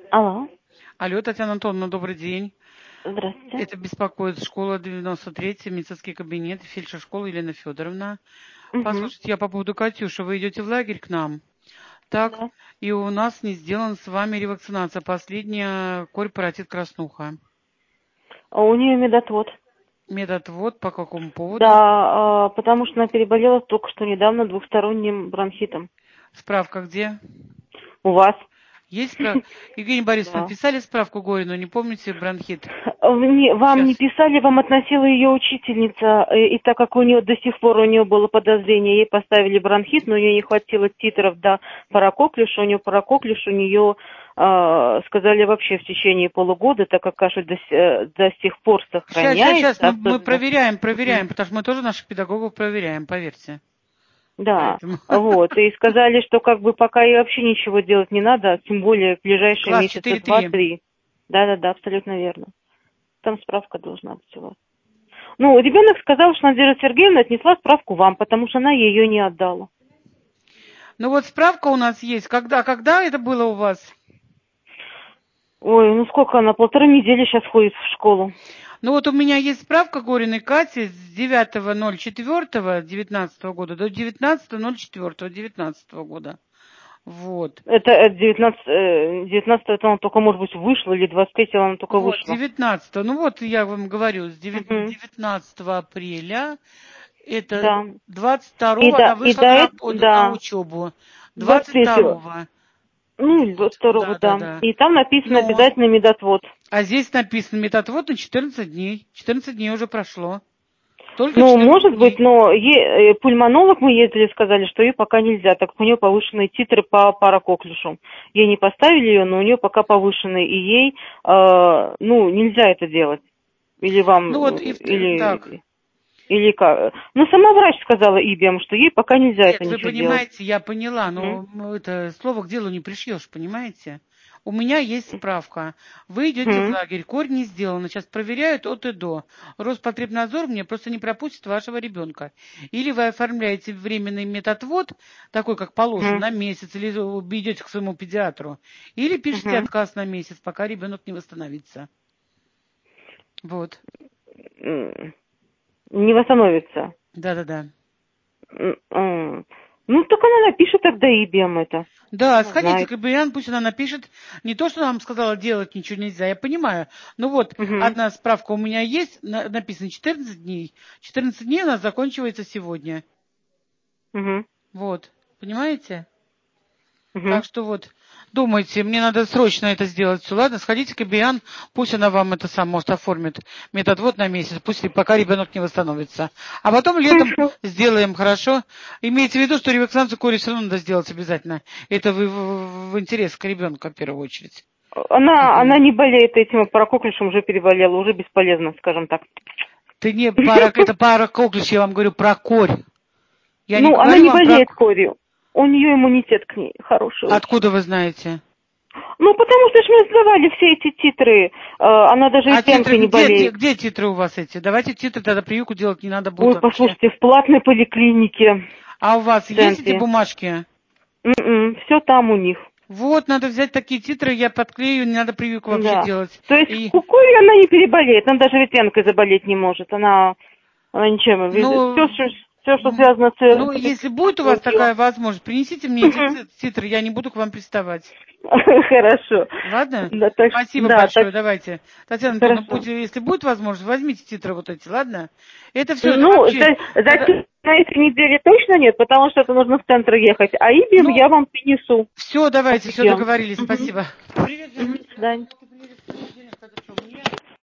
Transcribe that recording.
Алло, Алло, Татьяна Антоновна, добрый день. здравствуйте. Это беспокоит школа 93, медицинский кабинет, фельдшер школы Елена Федоровна. Угу, Послушайте, я по поводу Катюши. Вы идете в лагерь к нам? Так, да. и у нас не сделана с вами ревакцинация. Последняя корь паротит краснуха. А у нее медотвод. Медотвод по какому поводу? Да, потому что она переболела только что недавно двухсторонним бронхитом. Справка где? У вас? Есть справка? Евгения Борисовна, Да. писали справку Горину, не помните бронхит? Вам не Сейчас. писали, вам относила ее учительница, и так как у нее до сих пор у нее было подозрение, ей поставили бронхит, но у нее не хватило титров до паракоклюша, у нее сказали вообще в течение полугода, так как кашель до сих пор Сейчас, сохраняется, мы особенно. проверяем, потому что мы тоже наших педагогов проверяем, поверьте. Да, Поэтому вот, и сказали, что как бы пока ей вообще ничего делать не надо, тем более в ближайшие класс месяца 4-3. 2-3. Да-да-да, абсолютно верно. Там справка должна быть у вас. Ну, ребенок сказал, что Надежда Сергеевна отнесла справку вам, потому что она ее не отдала. Ну вот справка у нас есть. Когда это было у вас? Ой, ну сколько она, 1,5 недели сейчас ходит в школу. Ну вот у меня есть справка Гориной Кати с 9.04.19 года до 19.04.19 года. Вот. Это 19 это она только, может быть, вышла, или 23-го она только Вот, вышла. 19. Ну вот я вам говорю, с Угу. 19 апреля, это Да. 22 она И вышла до этого, на да, учебу. 23-го. 22. Ну, или Вот, 22-го, да, да, да. да. И там написано Ну, обязательно медотвод. а здесь написано методвод на 14 дней. 14 дней уже прошло. Только Ну, 14 может быть, дней. но пульмонолог мы ездили, сказали, что ей пока нельзя, так как у нее повышенные титры по паракоклюшу. Ей не поставили ее, но у нее пока повышенные, и ей, ну, нельзя это делать. Или Ну вам, вот, так. или как. Ну, сама врач сказала ИБИАМ, что ей пока нельзя это Нет, вы ничего делать. понимаете, я поняла, Мгм. но это слово к делу не пришьешь, понимаете? У меня есть справка. Вы идете в Мгм. лагерь, корь не сделана. Сейчас проверяют от и до. Роспотребнадзор мне просто не пропустит вашего ребенка. Или вы оформляете временный медотвод, такой, как положено, Мгм. на месяц, или вы идете к своему педиатру. Или пишите Мгм. отказ на месяц, пока ребенок не восстановится. Вот. М. Не восстановится. Да-да-да. Ну, так она напишет тогда ИБИАМ это. Да, Она сходите знает. к Ибриян, пусть она напишет. Не то, что она вам сказала, делать ничего нельзя, я понимаю. Ну вот, Мгм. одна справка у меня есть, написано 14 дней. 14 дней у нас заканчивается сегодня. Мгм. Вот, понимаете? Мгм. Так что вот, думайте, мне надо срочно это сделать все. Ладно, сходите к Ибриян, пусть она вам это сам может оформит. Методвод на месяц, пусть пока ребенок не восстановится. А потом летом Хорошо. сделаем, хорошо? Имейте в виду, что ревакцинацию кори все равно надо сделать обязательно. Это в интересах ребенка в первую очередь. Она Мгм. не болеет этим паракоклюшем, уже переболела, уже бесполезно, скажем так. Ты не пара, это пара коклюш, я вам говорю про корь. Я не Ну, она говорю не вам про... болеет корью. У нее иммунитет к ней хороший очень. Откуда вы знаете? Ну, потому что ж мы сдавали все эти титры. Она даже А титры, ветрянкой не болеет. где титры у вас эти? Давайте титры тогда прививку делать не надо будет Ой, вообще. послушайте, в платной поликлинике А у вас в есть эти центре. бумажки? Все там у них. Вот, надо взять такие титры, я подклею, не надо прививку вообще Да. делать. То есть И, курью она не переболеет. Она даже ветрянкой заболеть не может. Она ничем. ну, Все, что связано ну, с если будет у вас этой такая возможность, принесите мне эти титры, я не буду к вам приставать. Хорошо. Ладно? Да, так, Спасибо да, так, большое, давайте. Татьяна Антоновна, хорошо. если будет возможность, возьмите титры вот эти, ладно? Это все, это Ну, вообще... на этой неделе точно нет, потому что это нужно в центр ехать. А ИБИМ Ну, я вам принесу. все, давайте, все Отвезем. договорились, Мгм. спасибо. Привет, Мгм. До свидания.